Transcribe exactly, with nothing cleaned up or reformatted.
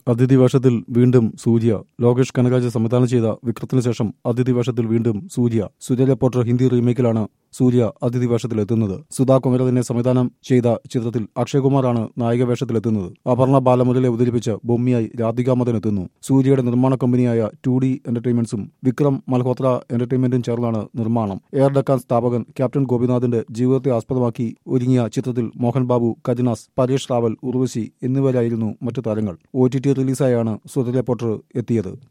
അതിഥി വേഷത്തിൽ വീണ്ടും സൂര്യ. ലോകേഷ് കനകരാജ് സംവിധാനം ചെയ്ത വിക്രത്തിന് ശേഷം അതിഥി വേഷത്തിൽ വീണ്ടും സൂര്യ. സൂര്യ റിപ്പോർട്ടർ ഹിന്ദി റീമേക്കിലാണ് സൂര്യ അതിഥി വേഷത്തിലെത്തുന്നത്. സുധാ കൊമരതിനെ സംവിധാനം ചെയ്ത ചിത്രത്തിൽ അക്ഷയ്കുമാറാണ് നായിക വേഷത്തിലെത്തുന്നത്. അപർണ ബാലമുരളി അവതരിപ്പിച്ച് ബൊമ്മിയായി രാധിക മദൻ എത്തുന്നു. സൂര്യയുടെ നിർമ്മാണ കമ്പനിയായ ടു ഡി എന്റർടൈൻമെന്റ്സും വിക്രം മൽഹോത്ര എന്റർടൈൻമെന്റും ചേർന്നാണ് നിർമ്മാണം. എയർ ഡക്കാൻ സ്ഥാപകൻ ക്യാപ്റ്റൻ ഗോപിനാഥിന്റെ ജീവിതത്തെ ആസ്പദമാക്കി ഒരുങ്ങിയ ചിത്രത്തിൽ മോഹൻ ബാബു, കരുണാസ്, പരേഷ് റാവൽ, ഉർവശി എന്നിവരായിരുന്നു മറ്റു താരങ്ങൾ. ഒ ടി ടി റിലീസായാണ് സുധ റിപ്പോർട്ടർ എത്തിയത്.